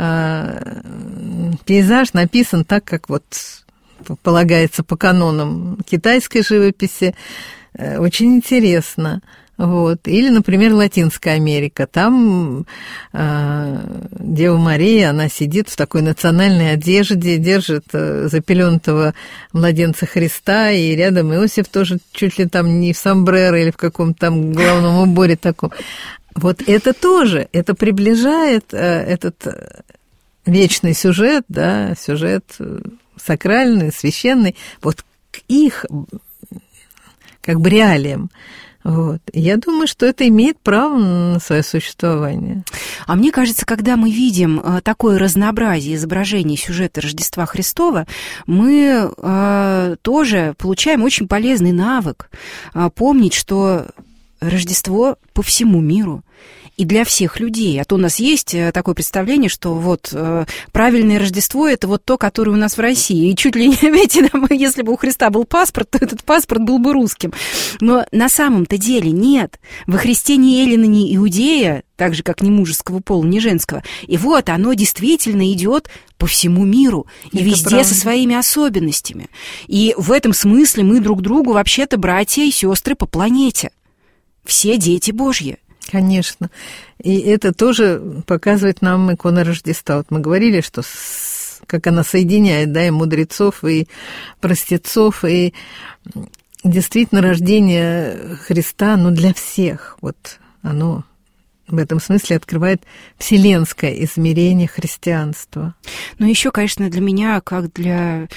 пейзаж написан так, как вот полагается по канонам китайской живописи, очень интересно. Или, например, Латинская Америка. Там Дева Мария, она сидит в такой национальной одежде, держит запеленутого младенца Христа, и рядом Иосиф тоже чуть ли там не в сомбреро или в каком-то там головном уборе таком. Вот это тоже, это приближает этот вечный сюжет, да, сюжет сакральный, священный, вот к их как бы реалиям. Я думаю, что это имеет право на свое существование. А мне кажется, когда мы видим такое разнообразие изображений сюжета Рождества Христова, мы тоже получаем очень полезный навык помнить, что Рождество по всему миру. и для всех людей. А то у нас есть такое представление, что вот правильное Рождество – это вот то, которое у нас в России. И чуть ли не, видите, если бы у Христа был паспорт, то этот паспорт был бы русским. Но на самом-то деле нет. Во Христе ни эллина, ни иудея, так же, как ни мужеского пола, ни женского. И вот оно действительно идет по всему миру и это везде правда. со своими особенностями. И в этом смысле мы друг другу вообще-то братья и сестры по планете. Все дети Божьи. Конечно. И это тоже показывает нам икона Рождества. Вот мы говорили, что как она соединяет, да, и мудрецов, и простецов, и действительно рождение Христа, ну, для всех. Вот оно в этом смысле открывает вселенское измерение христианства. Но еще, конечно, для меня, как для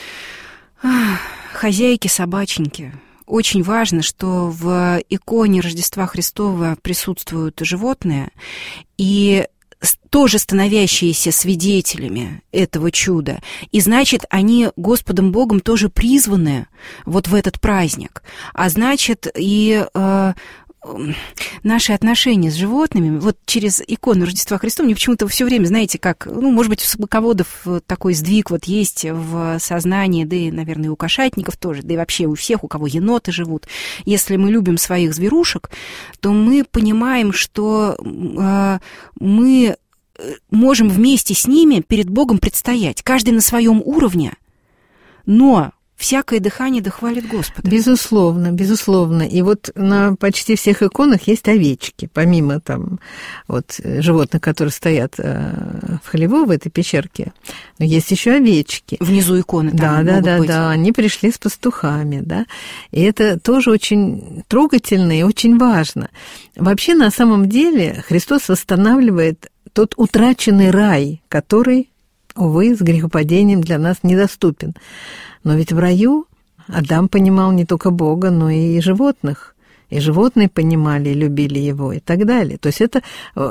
хозяйки-собаченьки, очень важно, что в иконе Рождества Христова присутствуют животные, и тоже становящиеся свидетелями этого чуда. И значит, они Господом Богом тоже призваны вот в этот праздник. А значит, и наши отношения с животными, вот через икону Рождества Христова, мне почему-то все время, знаете, как, ну, может быть, у собаководов такой сдвиг вот есть в сознании, да и, наверное, у кошатников тоже, да и вообще у всех, у кого еноты живут. Если мы любим своих зверушек, то мы понимаем, что мы можем вместе с ними перед Богом предстоять, каждый на своем уровне, но всякое дыхание да хвалит Господа. Безусловно, безусловно. И вот на почти всех иконах есть овечки, помимо там вот животных, которые стоят в хлеву, в этой пещерке, но есть еще овечки. Внизу иконы там могут быть. Да, они пришли с пастухами, да. И это тоже очень трогательно и очень важно. Вообще, на самом деле, Христос восстанавливает тот утраченный рай, который, увы, с грехопадением для нас недоступен. Но ведь в раю Адам понимал не только Бога, но и животных. И животные понимали, любили его и так далее. То есть это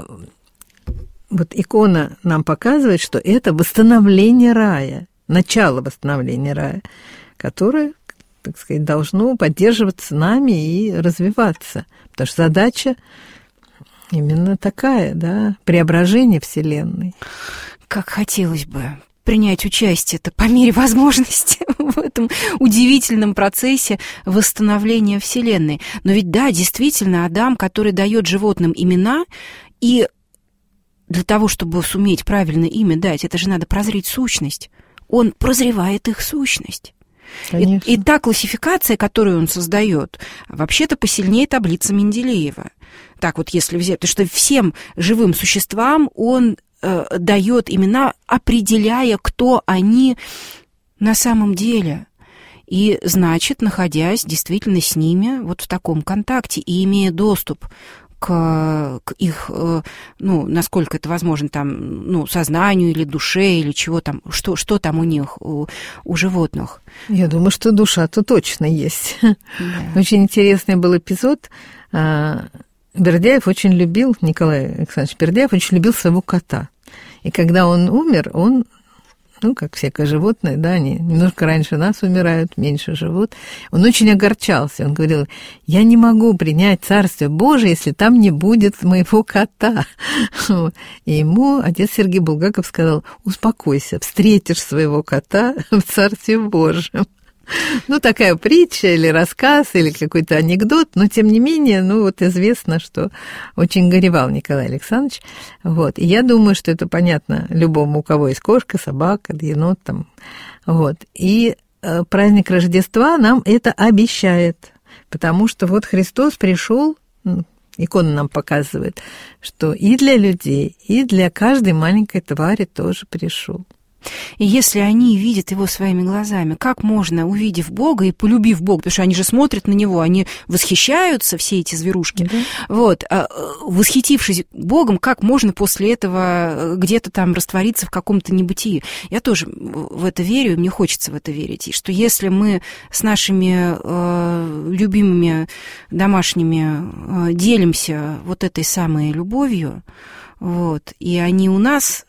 вот икона нам показывает, что это восстановление рая, начало восстановления рая, которое, так сказать, должно поддерживаться нами и развиваться. Потому что задача именно такая, да, преображение Вселенной. Как хотелось бы принять участие-то по мере возможности в этом удивительном процессе восстановления Вселенной. Но ведь да, действительно, Адам, который дает животным имена, и для того, чтобы суметь правильное имя дать, это же надо прозреть сущность. Он прозревает их сущность. И та классификация, которую он создает, вообще-то посильнее таблицы Менделеева. Так вот, если взять, то что всем живым существам он дает имена, определяя, кто они на самом деле. И, значит, находясь действительно с ними вот в таком контакте и имея доступ к их, ну, насколько это возможно, там, ну, сознанию или душе, или чего там, что там у них, у животных. Я думаю, что душа-то точно есть. Да. Очень интересный был эпизод. Бердяев очень любил, Николай Александрович Бердяев очень любил своего кота. И когда он умер, он, ну, как всякое животное, да, они немножко раньше нас умирают, меньше живут. Он очень огорчался. Он говорил: я не могу принять Царствие Божие, если там не будет моего кота. И ему отец Сергей Булгаков сказал: успокойся, встретишь своего кота в Царстве Божьем. Ну, такая притча или рассказ, или какой-то анекдот, но, тем не менее, ну, вот известно, что очень горевал Николай Александрович. Вот. И я думаю, что это понятно любому, у кого есть кошка, собака, енот там. Вот. И праздник Рождества нам это обещает, потому что вот Христос пришел, икона нам показывает, что и для людей, и для каждой маленькой твари тоже пришел. И если они видят его своими глазами, как можно, увидев Бога и полюбив Бога, потому что они же смотрят на него, они восхищаются, все эти зверушки, да. Вот, восхитившись Богом, как можно после этого где-то там раствориться в каком-то небытии? Я тоже в это верю, и мне хочется в это верить, и что если мы с нашими любимыми домашними делимся вот этой самой любовью, Вот. И они у нас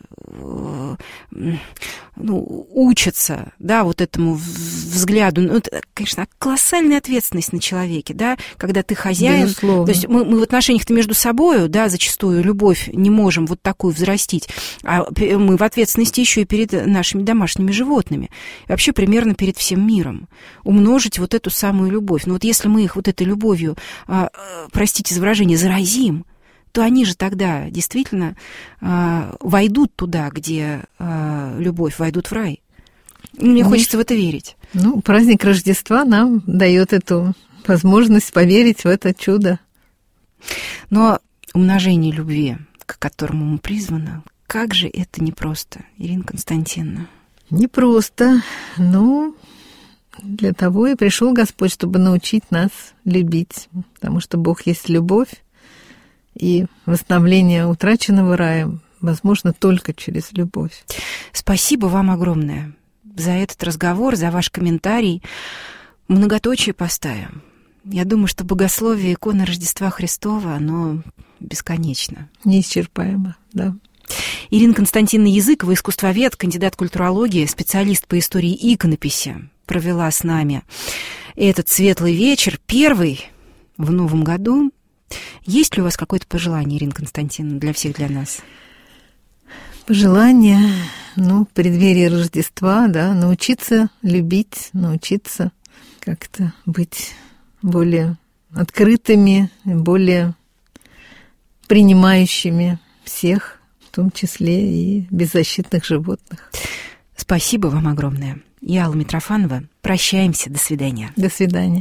учатся, да, вот этому взгляду. Ну, это, конечно, колоссальная ответственность на человеке, да, когда ты хозяин. Безусловно. То есть мы в отношениях-то между собой, да, зачастую любовь не можем вот такую взрастить, а мы в ответственности еще и перед нашими домашними животными. И вообще примерно перед всем миром. Умножить вот эту самую любовь. Но вот если мы их вот этой любовью, простите за выражение, заразим, то они же тогда действительно войдут туда, где любовь, войдут в рай. Мне хочется в это верить. Ну, праздник Рождества нам дает эту возможность поверить в это чудо. Но умножение любви, к которому мы призваны, как же это непросто, Ирина Константиновна? Непросто, но для того и пришел Господь, чтобы научить нас любить, потому что Бог есть любовь, и восстановление утраченного рая возможно только через любовь. Спасибо вам огромное за этот разговор, за ваш комментарий. Многоточие поставим. Я думаю, что богословие иконы Рождества Христова, оно бесконечно. Неисчерпаемо, да. Ирина Константиновна Языкова, искусствовед, кандидат культурологии, специалист по истории иконописи, провела с нами этот светлый вечер, первый в новом году. Есть ли у вас какое-то пожелание, Ирина Константиновна, для всех, для нас? Пожелание, в преддверии Рождества, да, научиться любить, научиться как-то быть более открытыми, более принимающими всех, в том числе и беззащитных животных. Спасибо вам огромное. Я, Алла Митрофанова. Прощаемся. До свидания. До свидания.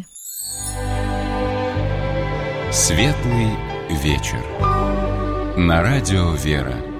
Светлый вечер. На радио «Вера».